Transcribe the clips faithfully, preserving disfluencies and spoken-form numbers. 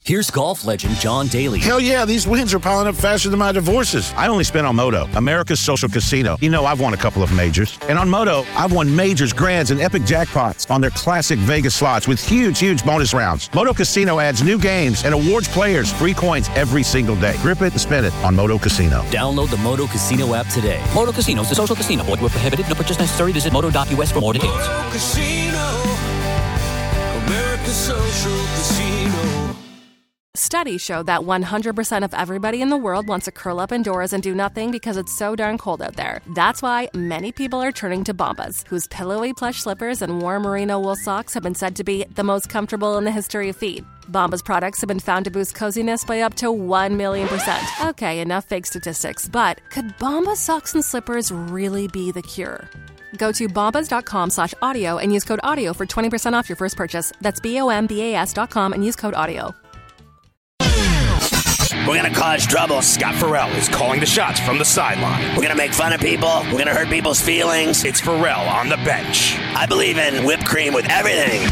Here's golf legend John Daly. Hell yeah, these wins are piling up faster than my divorces. I only spent on Moto, America's social casino. You know, I've won a couple of majors. And on Moto, I've won majors, grands, and epic jackpots on their classic Vegas slots with huge, huge bonus rounds. Moto Casino adds new games and awards players free coins every single day. Grip it and spin it on Moto Casino. Download the Moto Casino app today. Moto Casino is a social casino. Void where prohibited. No purchase necessary. Visit moto dot u s for more details. Moto Casino, America's social casino. Studies show that one hundred percent of everybody in the world wants to curl up indoors and do nothing because it's so darn cold out there. That's why many people are turning to Bombas, whose pillowy plush slippers and warm merino wool socks have been said to be the most comfortable in the history of feet. Bombas products have been found to boost coziness by up to one million percent. Okay, enough fake statistics, but could Bombas socks and slippers really be the cure? Go to bombas.com slash audio and use code audio for twenty percent off your first purchase. That's B O M B A S dot com and use code audio. We're going to cause trouble. Scott Farrell is calling the shots from the sideline. We're going to make fun of people. We're going to hurt people's feelings. It's Farrell on the bench. I believe in whipped cream with everything.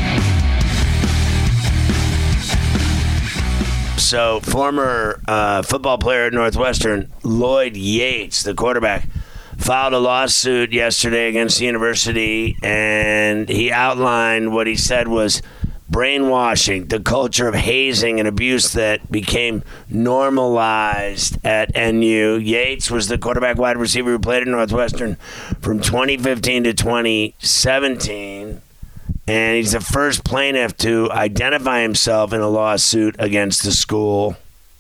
So, former uh, football player at Northwestern, Lloyd Yates, the quarterback, filed a lawsuit yesterday against the university, and he outlined what he said was brainwashing, the culture of hazing and abuse that became normalized at N U. Yates was the quarterback wide receiver who played at Northwestern from twenty fifteen to twenty seventeen, and he's the first plaintiff to identify himself in a lawsuit against the school.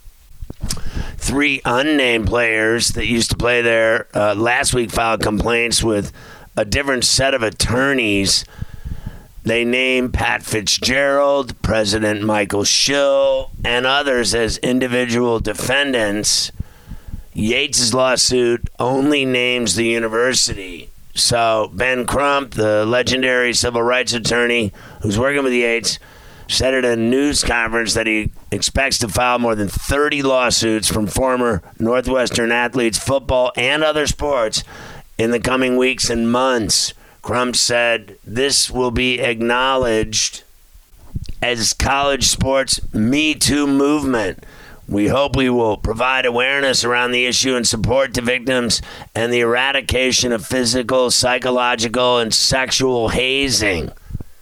Three unnamed players that used to play there uh, last week filed complaints with a different set of attorneys. They named Pat Fitzgerald, President Michael Schill, and others as individual defendants. Yates' lawsuit only names the university. So Ben Crump, the legendary civil rights attorney who's working with Yates, said at a news conference that he expects to file more than thirty lawsuits from former Northwestern athletes, football, and other sports in the coming weeks and months. Crump said this will be acknowledged as college sports Me Too movement. We hope we will provide awareness around the issue and support to victims and the eradication of physical, psychological, and sexual hazing.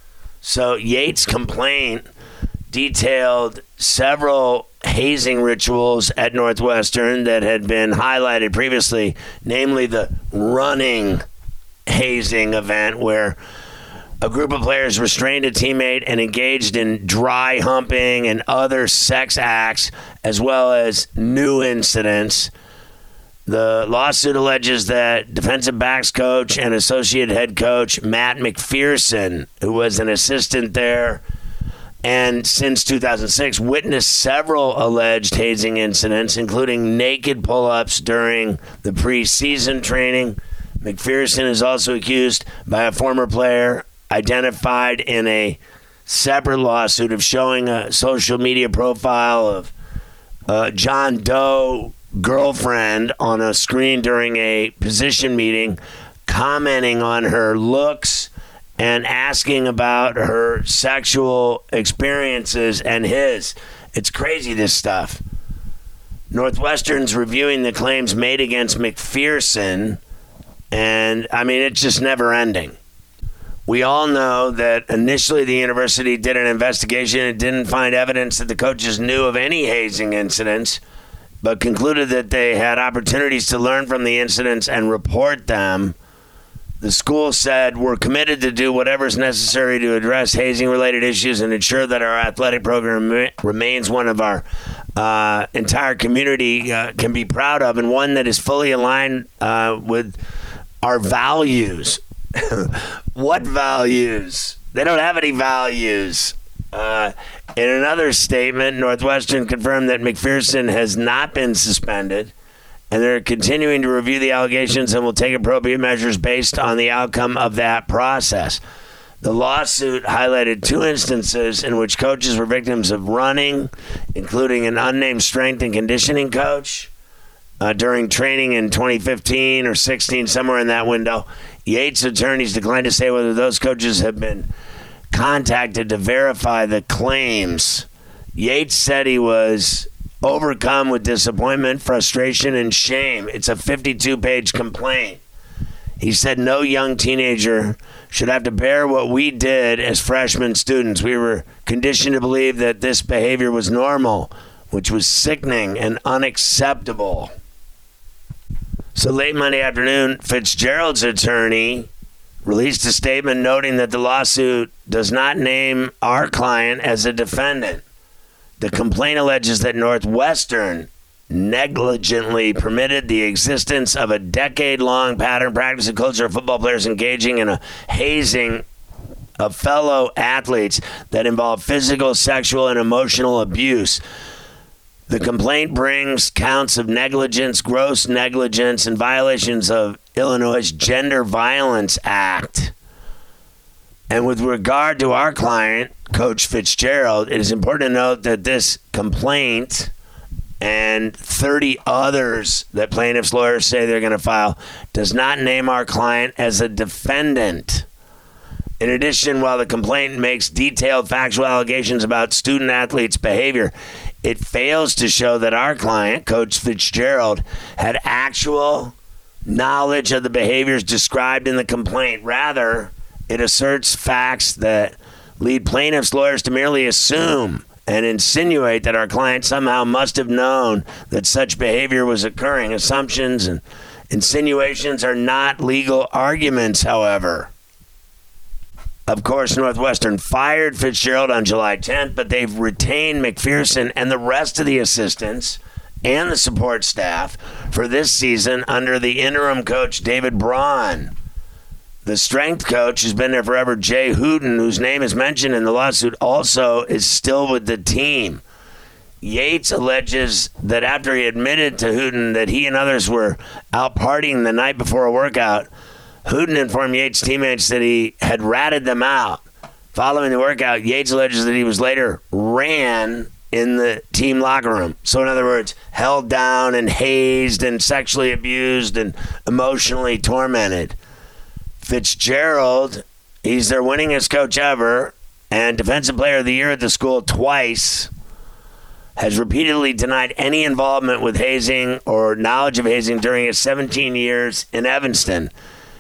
So Yates' complaint detailed several hazing rituals at Northwestern that had been highlighted previously, namely the running hazing event where a group of players restrained a teammate and engaged in dry humping and other sex acts, as well as new incidents. The lawsuit alleges that defensive backs coach and associate head coach Matt McPherson, who was an assistant there and since two thousand six witnessed several alleged hazing incidents, including naked pull-ups during the preseason training. McPherson is also accused by a former player identified in a separate lawsuit of showing a social media profile of uh, John Doe girlfriend on a screen during a position meeting, commenting on her looks and asking about her sexual experiences and his. It's crazy, this stuff. Northwestern's reviewing the claims made against McPherson, and, I mean, it's just never ending. We all know that initially the university did an investigation and didn't find evidence that the coaches knew of any hazing incidents, but concluded that they had opportunities to learn from the incidents and report them. The school said, we're committed to do whatever is necessary to address hazing-related issues and ensure that our athletic program re- remains one of our uh, entire community uh, can be proud of, and one that is fully aligned uh, with our values. What values? They don't have any values. Uh, in another statement, Northwestern confirmed that McPherson has not been suspended, and they're continuing to review the allegations and will take appropriate measures based on the outcome of that process. The lawsuit highlighted two instances in which coaches were victims of running, including an unnamed strength and conditioning coach uh, during training in twenty fifteen or sixteen, somewhere in that window. Yates' attorneys declined to say whether those coaches have been contacted to verify the claims. Yates said he was overcome with disappointment, frustration, and shame. It's a fifty-two page complaint. He said no young teenager should have to bear what we did as freshman students. We were conditioned to believe that this behavior was normal, which was sickening and unacceptable. So late Monday afternoon, Fitzgerald's attorney released a statement noting that the lawsuit does not name our client as a defendant. The complaint alleges that Northwestern negligently permitted the existence of a decade-long pattern practice and culture of football players engaging in a hazing of fellow athletes that involved physical, sexual, and emotional abuse. The complaint brings counts of negligence, gross negligence, and violations of Illinois' Gender Violence Act. And with regard to our client, Coach Fitzgerald, it is important to note that this complaint and thirty others that plaintiffs' lawyers say they're going to file does not name our client as a defendant. In addition, while the complaint makes detailed factual allegations about student athletes' behavior, it fails to show that our client, Coach Fitzgerald, had actual knowledge of the behaviors described in the complaint. Rather, it asserts facts that lead plaintiffs' lawyers to merely assume and insinuate that our client somehow must have known that such behavior was occurring. Assumptions and insinuations are not legal arguments, however. Of course, Northwestern fired Fitzgerald on July tenth, but they've retained McPherson and the rest of the assistants and the support staff for this season under the interim coach, David Braun. The strength coach who's been there forever, Jay Hooten, whose name is mentioned in the lawsuit, also is still with the team. Yates alleges that after he admitted to Hooten that he and others were out partying the night before a workout, Hooten informed Yates' teammates that he had ratted them out. Following the workout, Yates alleges that he was later ran in the team locker room. So in other words, held down and hazed and sexually abused and emotionally tormented. Fitzgerald, he's their winningest coach ever and Defensive Player of the Year at the school twice, has repeatedly denied any involvement with hazing or knowledge of hazing during his seventeen years in Evanston.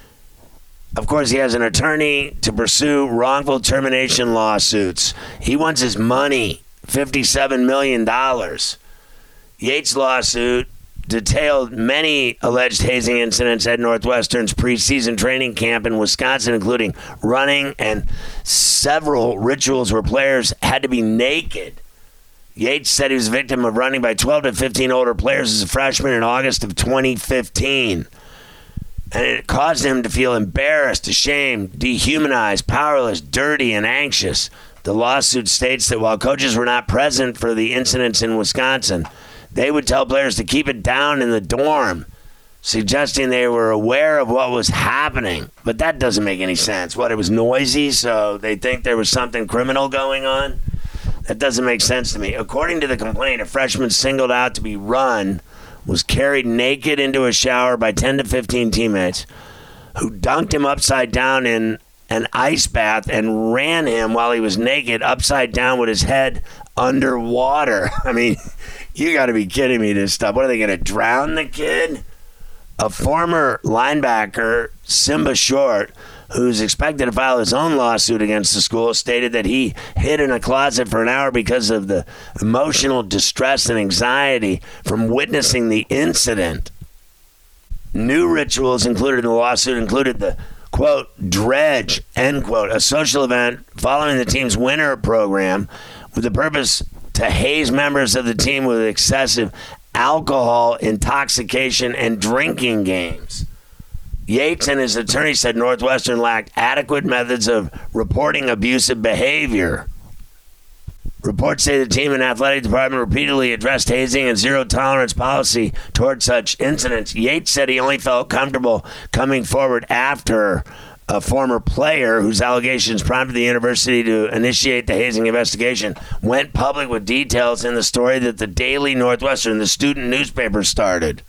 Of course, he has an attorney to pursue wrongful termination lawsuits. He wants his money, fifty-seven million dollars. Yates' lawsuit detailed many alleged hazing incidents at Northwestern's preseason training camp in Wisconsin, including running and several rituals where players had to be naked. Yates said he was a victim of running by twelve to fifteen older players as a freshman in August of twenty fifteen. And it caused him to feel embarrassed, ashamed, dehumanized, powerless, dirty, and anxious. The lawsuit states that while coaches were not present for the incidents in Wisconsin, they would tell players to keep it down in the dorm, suggesting they were aware of what was happening. But that doesn't make any sense. What, it was noisy, so they think there was something criminal going on? That doesn't make sense to me. According to the complaint, a freshman singled out to be run was carried naked into a shower by ten to fifteen teammates who dunked him upside down in an ice bath and ran him while he was naked upside down with his head underwater. I mean, you got to be kidding me, this stuff. What, are they going to drown the kid? A former linebacker, Simba Short, who's expected to file his own lawsuit against the school, stated that he hid in a closet for an hour because of the emotional distress and anxiety from witnessing the incident. New rituals included in the lawsuit included the, quote, dredge, end quote, a social event following the team's winter program with the purpose to haze members of the team with excessive alcohol, intoxication, and drinking games. Yates and his attorney said Northwestern lacked adequate methods of reporting abusive behavior. Reports say the team and athletic department repeatedly addressed hazing and zero-tolerance policy toward such incidents. Yates said he only felt comfortable coming forward after a former player whose allegations prompted the university to initiate the hazing investigation went public with details in the story that the Daily Northwestern, the student newspaper, started.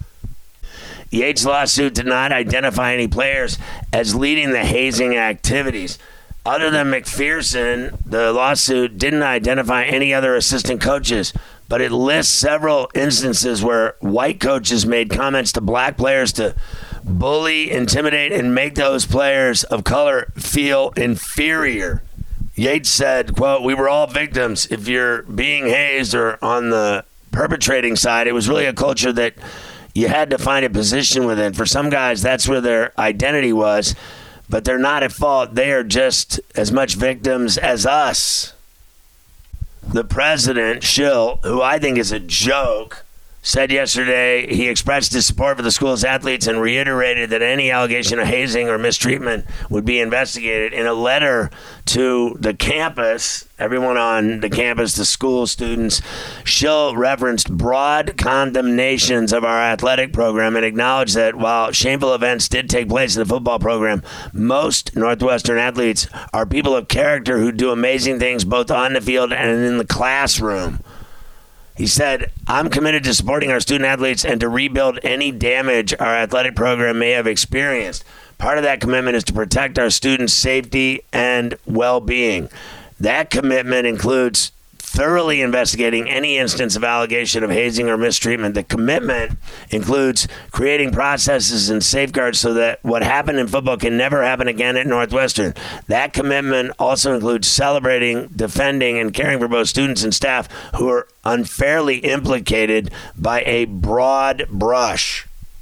Yates' lawsuit did not identify any players as leading the hazing activities. Other than McPherson, the lawsuit didn't identify any other assistant coaches, but it lists several instances where white coaches made comments to black players to bully, intimidate, and make those players of color feel inferior. Yates said, quote, "We were all victims. If you're being hazed or on the perpetrating side, it was really a culture that you had to find a position within. For some guys, that's where their identity was, but they're not at fault. They are just as much victims as us." The president, Schill, who I think is a joke, said yesterday he expressed his support for the school's athletes and reiterated that any allegation of hazing or mistreatment would be investigated. In a letter to the campus, everyone on the campus, the school students, Schill referenced broad condemnations of our athletic program and acknowledged that while shameful events did take place in the football program, most Northwestern athletes are people of character who do amazing things both on the field and in the classroom. He said, "I'm committed to supporting our student athletes and to rebuild any damage our athletic program may have experienced. Part of that commitment is to protect our students' safety and well-being. That commitment includes thoroughly investigating any instance of allegation of hazing or mistreatment. The commitment includes creating processes and safeguards so that what happened in football can never happen again at Northwestern. That commitment also includes celebrating, defending, and caring for both students and staff who are unfairly implicated by a broad brush."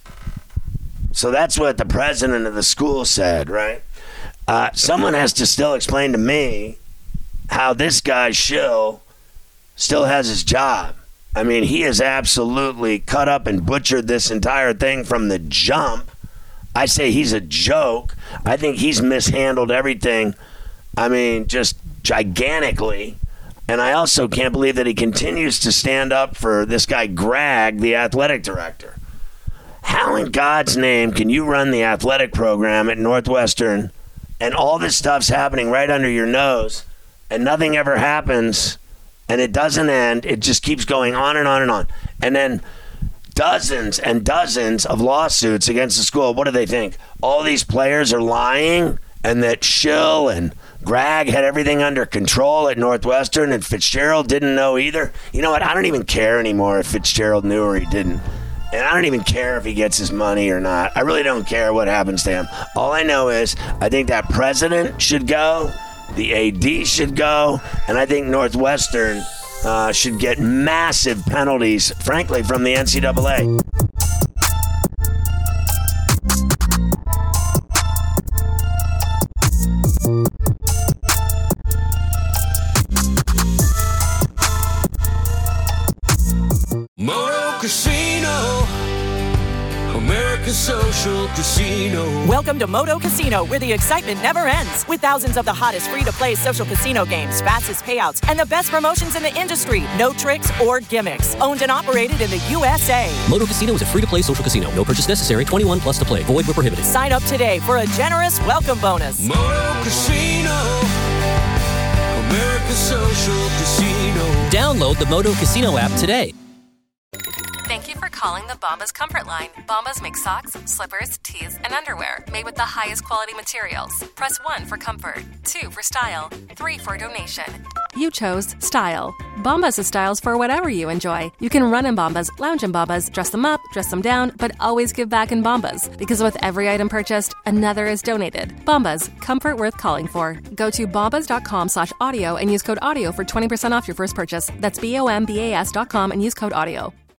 So that's what the president of the school said, right? Uh, someone has to still explain to me how this guy, Schill, still has his job. I mean, he has absolutely cut up and butchered this entire thing from the jump. I say he's a joke. I think he's mishandled everything, I mean, just gigantically. And I also can't believe that he continues to stand up for this guy, Greg, the athletic director. How in God's name can you run the athletic program at Northwestern and all this stuff's happening right under your nose and nothing ever happens? And it doesn't end. It just keeps going on and on and on. And then dozens and dozens of lawsuits against the school. What do they think? All these players are lying and that Schill and Greg had everything under control at Northwestern and Fitzgerald didn't know either. You know what? I don't even care anymore if Fitzgerald knew or he didn't. And I don't even care if he gets his money or not. I really don't care what happens to him. All I know is I think that president should go. The A D should go, and I think Northwestern uh, should get massive penalties, frankly, from the N C double A. Moto Casino, America's social casino. Welcome to Moto Casino, where the excitement never ends. With thousands of the hottest free-to-play social casino games, fastest payouts, and the best promotions in the industry. No tricks or gimmicks. Owned and operated in the U S A. Moto Casino is a free-to-play social casino. No purchase necessary. twenty-one plus to play. Void where prohibited. Sign up today for a generous welcome bonus. Moto Casino, America's social casino. Download the Moto Casino app today. Thank you for calling the Bombas Comfort Line. Bombas make socks, slippers, tees, and underwear made with the highest quality materials. Press one for comfort, two for style, three for donation. You chose style. Bombas has styles for whatever you enjoy. You can run in Bombas, lounge in Bombas, dress them up, dress them down, but always give back in Bombas. Because with every item purchased, another is donated. Bombas, comfort worth calling for. Go to bombas.com slash audio and use code audio for twenty percent off your first purchase. That's B O M B A S dot com and use code audio.